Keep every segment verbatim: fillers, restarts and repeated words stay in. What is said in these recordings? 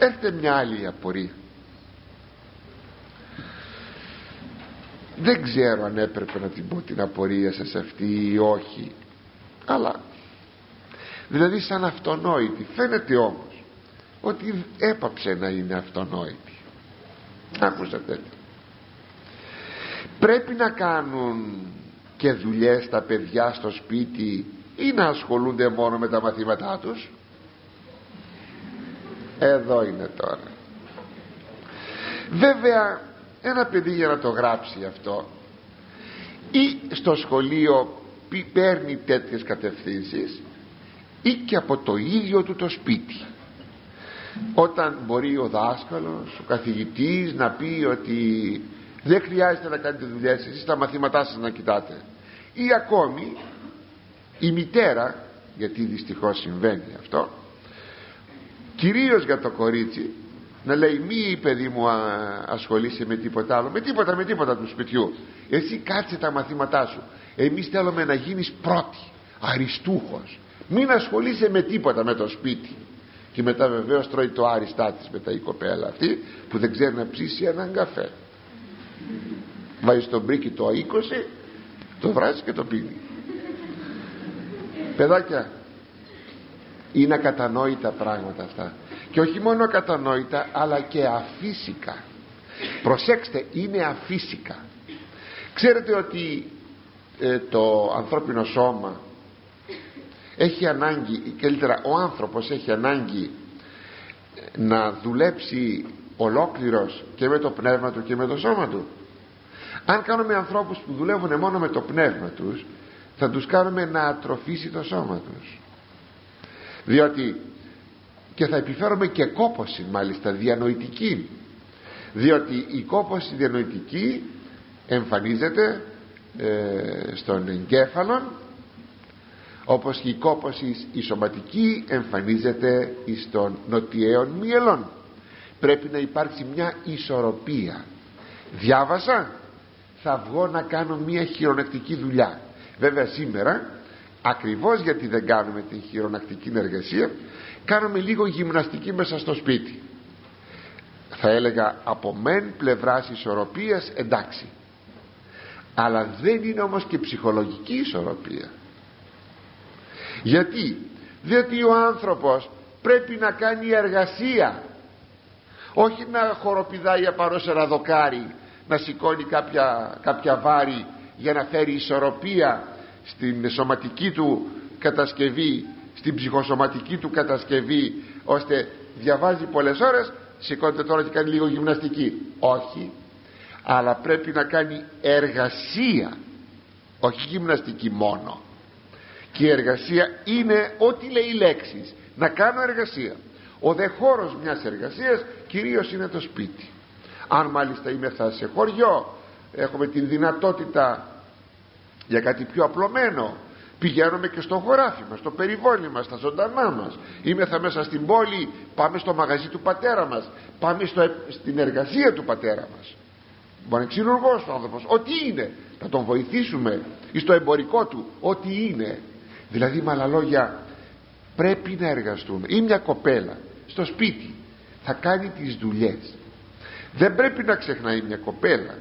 Έρχεται μια άλλη απορία. Δεν ξέρω αν έπρεπε να την πω την απορία σας αυτή ή όχι, αλλά δηλαδή σαν αυτονόητη φαίνεται, όμως ότι έπαψε να είναι αυτονόητη. Άκουσατε, πρέπει να κάνουν και δουλειές τα παιδιά στο σπίτι ή να ασχολούνται μόνο με τα μαθήματά τους? Εδώ είναι τώρα. Βέβαια ένα παιδί για να το γράψει αυτό ή στο σχολείο παίρνει τέτοιες κατευθύνσεις ή και από το ίδιο του το σπίτι, όταν μπορεί ο δάσκαλος, ο καθηγητής να πει ότι δεν χρειάζεται να κάνετε δουλειές, εσείς τα μαθήματά σας να κοιτάτε, ή ακόμη η μητέρα, γιατί δυστυχώς συμβαίνει αυτό, κυρίως για το κορίτσι, να λέει μη παιδί μου ασχολείσαι με τίποτα άλλο, με τίποτα με τίποτα του σπιτιού, εσύ κάτσε τα μαθήματά σου, εμείς θέλουμε να γίνεις πρώτη, αριστούχος, μην ασχολείσαι με τίποτα με το σπίτι. Και μετά βεβαίως τρώει το άριστά της μετά η κοπέλα αυτή που δεν ξέρει να ψήσει έναν καφέ, βάζει στο μπρίκι το είκοσι, το βράζει και το πίνει. Παιδάκια, είναι ακατανόητα πράγματα αυτά, και όχι μόνο ακατανόητα αλλά και αφύσικα. Προσέξτε, είναι αφύσικα. Ξέρετε ότι ε, το ανθρώπινο σώμα έχει ανάγκη, καλύτερα ο άνθρωπος έχει ανάγκη να δουλέψει ολόκληρος και με το πνεύμα του και με το σώμα του. Αν κάνουμε ανθρώπους που δουλεύουν μόνο με το πνεύμα τους, θα τους κάνουμε να ατροφήσει το σώμα τους, διότι και θα επιφέρουμε και κόπωση, μάλιστα διανοητική, διότι η κόπωση διανοητική εμφανίζεται ε, στον εγκέφαλο, όπως και η κόπωση η σωματική εμφανίζεται στον νοτιαίων μυελών. Πρέπει να υπάρξει μια ισορροπία. Διάβασα, θα βγω να κάνω μια χειρονακτική δουλειά. Βέβαια σήμερα, ακριβώς γιατί δεν κάνουμε την χειρονακτική εργασία, κάνουμε λίγο γυμναστική μέσα στο σπίτι. Θα έλεγα από μεν πλευράς ισορροπίας εντάξει, αλλά δεν είναι όμως και ψυχολογική ισορροπία. Γιατί? Διότι ο άνθρωπος πρέπει να κάνει εργασία, όχι να χοροπηδάει απάνω σε ένα δοκάρι, να σηκώνει κάποια, κάποια βάρη για να φέρει ισορροπία στην σωματική του κατασκευή, στην ψυχοσωματική του κατασκευή, ώστε διαβάζει πολλές ώρες, σηκώνεται τώρα και κάνει λίγο γυμναστική. Όχι, αλλά πρέπει να κάνει εργασία, όχι γυμναστική μόνο. Και η εργασία είναι ό,τι λέει οι λέξεις, να κάνω εργασία. Ο δε χώρος μιας εργασίας κυρίως είναι το σπίτι. Αν μάλιστα είμαι σε χωριό, έχουμε την δυνατότητα για κάτι πιο απλωμένο, πηγαίνουμε και στο χωράφι μας, στο περιβόλι μας, στα ζωντανά μας. Είμαι θα μέσα στην πόλη, πάμε στο μαγαζί του πατέρα μας, πάμε στο, στην εργασία του πατέρα μας. Μπορεί να είναι ξυλουργός ο άνθρωπος, ό,τι είναι, να τον βοηθήσουμε, ή στο εμπορικό του, ό,τι είναι. Δηλαδή με άλλα λόγια, πρέπει να εργαστούμε. Ή μια κοπέλα στο σπίτι θα κάνει τις δουλειές. Δεν πρέπει να ξεχνάει μια κοπέλα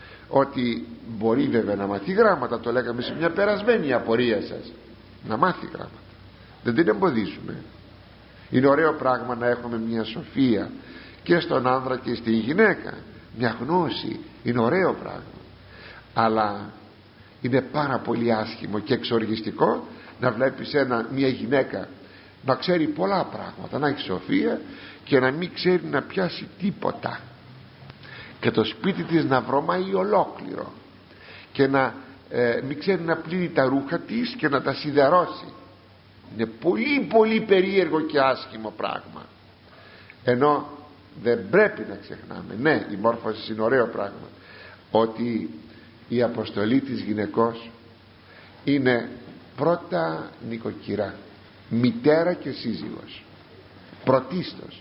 ότι μπορεί βέβαια να μάθει γράμματα, το λέγαμε σε μια περασμένη απορία σας, να μάθει γράμματα, δεν την εμποδίζουμε. Είναι ωραίο πράγμα να έχουμε μια σοφία και στον άνδρα και στη γυναίκα, μια γνώση, είναι ωραίο πράγμα, αλλά είναι πάρα πολύ άσχημο και εξοργιστικό να βλέπεις ένα, μια γυναίκα να ξέρει πολλά πράγματα, να έχει σοφία και να μην ξέρει να πιάσει τίποτα, και το σπίτι της να βρωμάει ολόκληρο, και να ε, μην ξέρει να πλύνει τα ρούχα της και να τα σιδερώσει. Είναι πολύ πολύ περίεργο και άσχημο πράγμα. Ενώ δεν πρέπει να ξεχνάμε, ναι, η μόρφωση είναι ωραίο πράγμα, ότι η αποστολή της γυναικός είναι πρώτα νοικοκυρά, μητέρα και σύζυγος, πρωτίστως.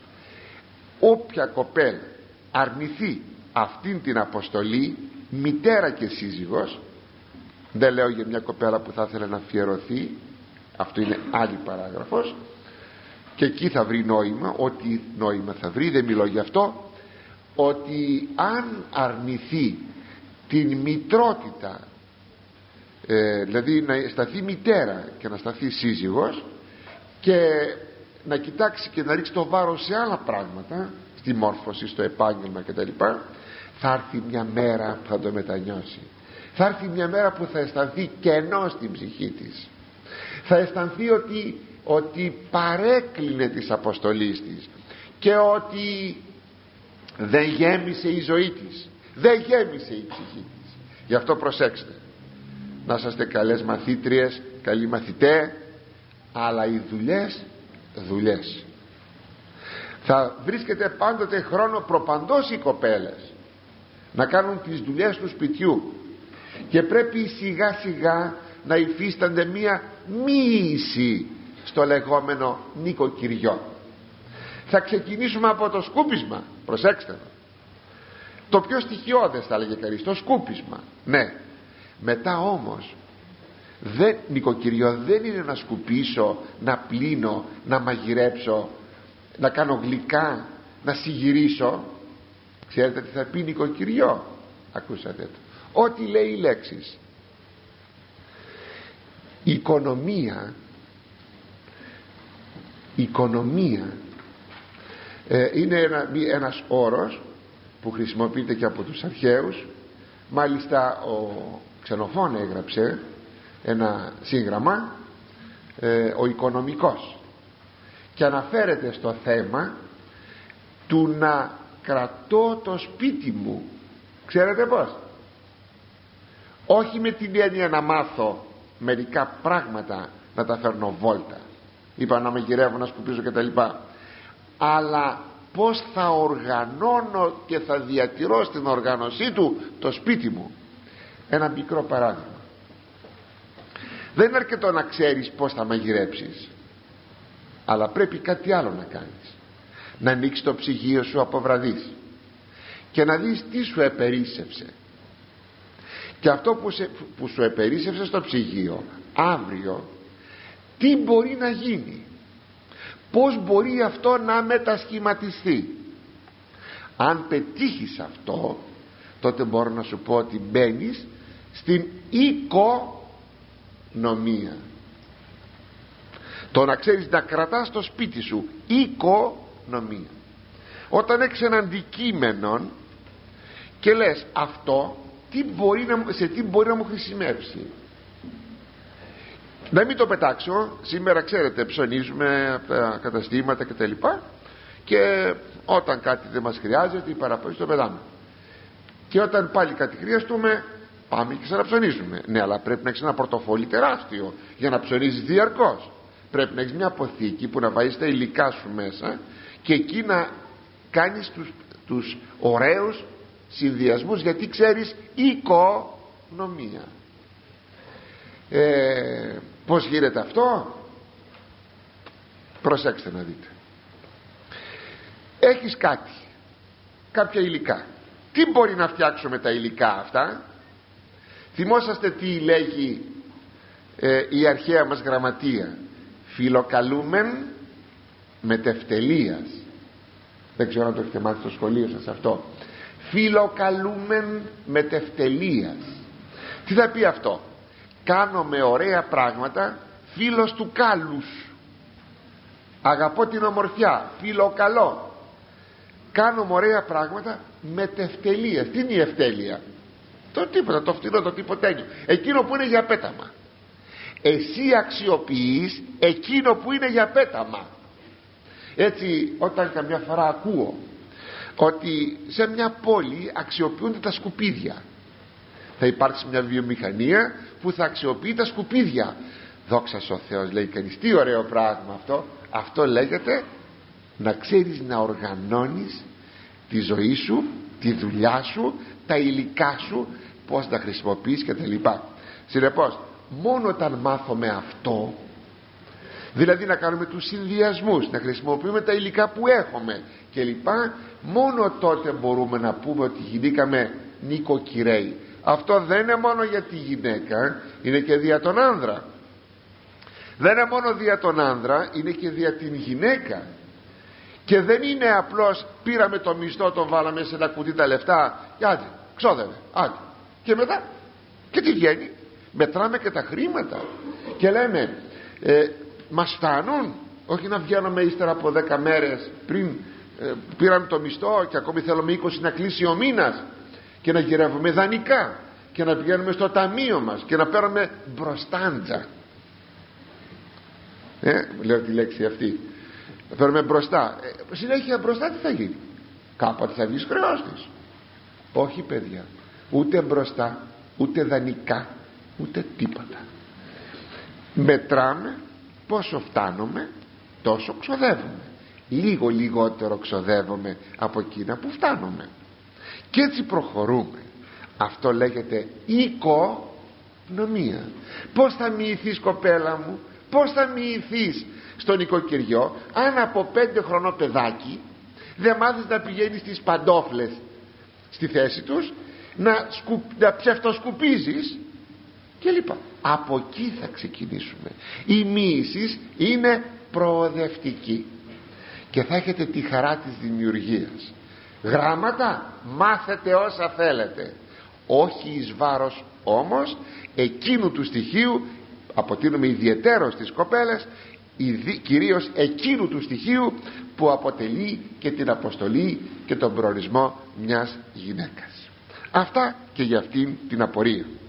Όποια κοπέλα αρνηθεί αυτήν την αποστολή, μητέρα και σύζυγος, δεν λέω για μια κοπέλα που θα ήθελε να αφιερωθεί, αυτό είναι άλλη παράγραφος, και εκεί θα βρει νόημα. Ό,τι νόημα θα βρει, δεν μιλώ γι' αυτό, ότι αν αρνηθεί την μητρότητα, ε, δηλαδή να σταθεί μητέρα και να σταθεί σύζυγος, και να κοιτάξει και να ρίξει το βάρος σε άλλα πράγματα, στη μόρφωση, στο επάγγελμα κτλ., θα έρθει μια μέρα που θα το μετανιώσει. Θα έρθει μια μέρα που θα αισθανθεί κενό στην ψυχή της. Θα αισθανθεί ότι, ότι παρέκλεινε της αποστολής της και ότι δεν γέμισε η ζωή της, δεν γέμισε η ψυχή της. Γι' αυτό προσέξτε, να είσαστε καλές μαθήτριες, καλοί μαθητέ, αλλά οι δουλειές, δουλειές. Θα βρίσκεται πάντοτε χρόνο προπαντός οι κοπέλες να κάνουν τις δουλειές του σπιτιού, και πρέπει σιγά σιγά να υφίστανται μία μοίηση στο λεγόμενο νοικοκυριό. Θα ξεκινήσουμε από το σκούπισμα, προσέξτε, το πιο στοιχειώδες θα έλεγε κανείς, το σκούπισμα. Ναι, μετά όμως δεν, νοικοκυριό δεν είναι να σκουπίσω, να πλύνω, να μαγειρέψω, να κάνω γλυκά, να συγυρίσω. Ξέρετε τι θα πει νοικοκυριό? Ακούσατε το, ό,τι λέει οι λέξεις. Οικονομία, οικονομία ε, είναι ένα, ένας όρος που χρησιμοποιείται και από τους αρχαίους. Μάλιστα ο Ξενοφών έγραψε ένα σύγγραμμα, ε, ο Οικονομικός, και αναφέρεται στο θέμα του να κρατώ το σπίτι μου. Ξέρετε πως? Όχι με την έννοια να μάθω μερικά πράγματα, να τα φέρνω βόλτα, είπα να μαγειρεύω, να σκουπίζω κτλ., αλλά πως θα οργανώνω και θα διατηρώ στην οργάνωσή του το σπίτι μου. Ένα μικρό παράδειγμα. Δεν είναι αρκετό να ξέρεις πως θα μαγειρέψεις, αλλά πρέπει κάτι άλλο να κάνεις. Να ανοίξεις το ψυγείο σου από βραδύς και να δεις τι σου επερίσσευσε, και αυτό που, σε, που σου επερίσσευσε στο ψυγείο αύριο τι μπορεί να γίνει, πως μπορεί αυτό να μετασχηματιστεί. Αν πετύχεις αυτό, τότε μπορώ να σου πω ότι μπαίνεις στην οικονομία. Το να ξέρεις να κρατάς το σπίτι σου, οικονομία. Όταν έχεις ένα αντικείμενο και λες αυτό τι μπορεί να, σε τι μπορεί να μου χρησιμεύσει, να μην το πετάξω. Σήμερα ξέρετε ψωνίζουμε από τα καταστήματα και τα λοιπά, και όταν κάτι δεν μας χρειάζεται ή παραπάνω το πετάμε, και όταν πάλι κάτι χρειαστούμε πάμε και ξαναψωνίζουμε. Ναι, αλλά πρέπει να έχεις ένα πορτοφόλι τεράστιο για να ψωνίζεις διαρκώς. Πρέπει να έχεις μια αποθήκη που να βάζεις τα υλικά σου μέσα, και εκεί να κάνεις τους, τους ωραίους συνδυασμούς, γιατί ξέρεις οικονομία. ε, Πώς γίνεται αυτό? Προσέξτε να δείτε. Έχεις κάτι, κάποια υλικά. Τι μπορεί να φτιάξω με τα υλικά αυτά? Θυμόσαστε τι λέγει ε, η αρχαία μας γραμματεία? Φιλοκαλούμεν μετευτελείας. Δεν ξέρω αν το έχετε μάθει στο σχολείο σας αυτό. Φιλοκαλούμεν μετευτελείας. Τι θα πει αυτό? Κάνομαι ωραία πράγματα, φίλος του κάλους. Αγαπώ την ομορφιά, φιλοκαλώ. Κάνομαι ωραία πράγματα μετευτελείας. Τι είναι η ευτέλεια? Το τίποτα, το φτηνό, το τίποτένιο, εκείνο που είναι για πέταμα. Εσύ αξιοποιείς εκείνο που είναι για πέταμα. Έτσι, όταν καμιά φορά ακούω ότι σε μια πόλη αξιοποιούνται τα σκουπίδια, θα υπάρξει μια βιομηχανία που θα αξιοποιεί τα σκουπίδια. Δόξα ο Θεός, λέει κανείς, τι ωραίο πράγμα αυτό. Αυτό λέγεται να ξέρεις να οργανώνεις τη ζωή σου, τη δουλειά σου, τα υλικά σου, πώς τα χρησιμοποιείς και τα λοιπά. Συνεπώς, μόνο όταν μάθουμε αυτό, δηλαδή να κάνουμε τους συνδυασμούς, να χρησιμοποιούμε τα υλικά που έχουμε και λοιπά, μόνο τότε μπορούμε να πούμε ότι γινήκαμε νοικοκυρέοι. Αυτό δεν είναι μόνο για τη γυναίκα, είναι και για τον άνδρα. Δεν είναι μόνο δια τον άνδρα, είναι και δια την γυναίκα. Και δεν είναι απλώς πήραμε το μισθό, τον βάλαμε σε ένα κουτί τα λεφτά και άντε, ξόδευε, άντε. Και μετά, και τι βγαίνει? Μετράμε και τα χρήματα και λέμε ε, μας φτάνουν? Όχι να βγαίνουμε ύστερα από δέκα μέρες πριν ε, πήραμε το μισθό και ακόμη θέλουμε είκοσι να κλείσει ο μήνας, και να γυρεύουμε δανεικά και να πηγαίνουμε στο ταμείο μας και να παίρνουμε μπροστάντζα. ε, λέω τη λέξη αυτή, να παίρνουμε μπροστά. ε, συνέχεια μπροστά τι θα γίνει? Κάποτε θα βγεις χρεώστης. Όχι παιδιά, ούτε μπροστά, ούτε δανεικά, ούτε τίποτα. Μετράμε πόσο φτάνουμε, τόσο ξοδεύουμε. Λίγο λιγότερο ξοδεύουμε από εκείνα που φτάνουμε, και έτσι προχωρούμε. Αυτό λέγεται οικονομία. Πώς θα μοιηθείς, κοπέλα μου, πώς θα μοιηθείς στο νοικοκυριό, αν από πέντε χρονό παιδάκι δεν μάθεις να πηγαίνεις στις παντόφλες στη θέση τους, να, σκου, να ψευτοσκουπίζεις και λοιπά. Από εκεί θα ξεκινήσουμε. Η μοίηση είναι προοδευτική και θα έχετε τη χαρά της δημιουργίας. Γράμματα μάθετε όσα θέλετε, όχι εις βάρος όμως εκείνου του στοιχείου, αποτείνουμε ιδιαιτέρως στις κοπέλες, κυρίως εκείνου του στοιχείου που αποτελεί και την αποστολή και τον προορισμό μιας γυναίκας. Αυτά και για αυτήν την απορία.